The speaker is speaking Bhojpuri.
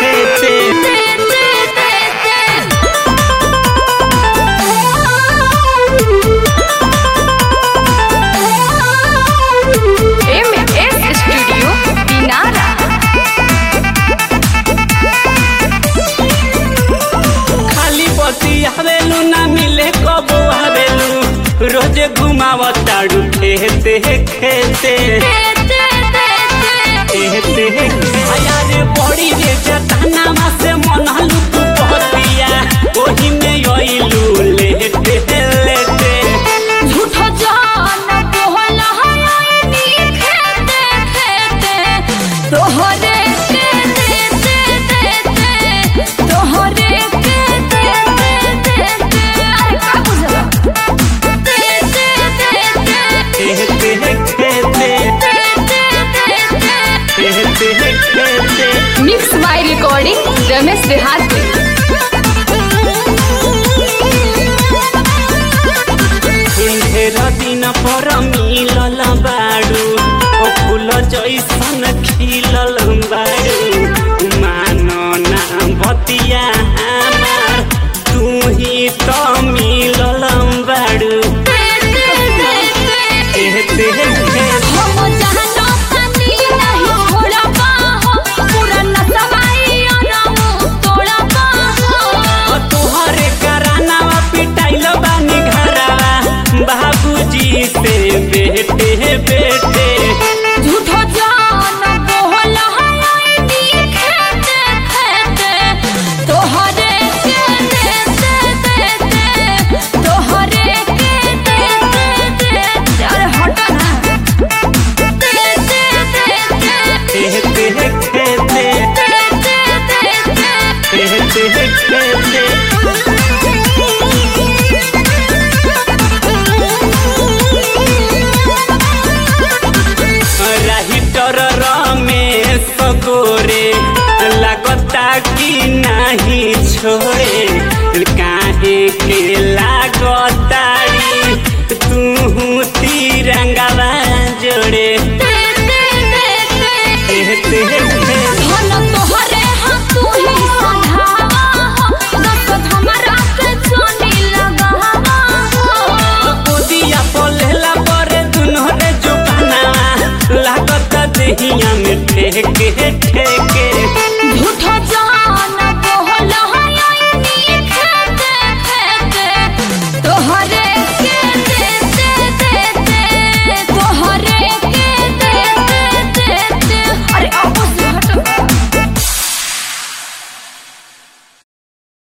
खेते आवेलू ना मिले कबो आवेलू रोजे घुमावताड़ू खेते खेते खेते यारे बड़ी रे जताना से मनलू तू पतिया ओही में आइलू लेटे लेटे झूठो जान बोला है नी खेते खेते तोहरे मिक्स बाय रिकॉर्डिंग रमेश देहाती ढेर दिन पर मिलल बाड़ू ओ फूल जैसन खिलल बाड़ू मानो ना बतिया हमार तू ही तो मिलल बाड़ू बाबूजी से बेटे बेटे झूठो जान बोला है नी खेते खेते तोहरे तोहरे अरे हटो ना गोरे लगता कि नहीं छोड़े काहे के लागताड़ी तू तिरंगा जोड़े में ठेके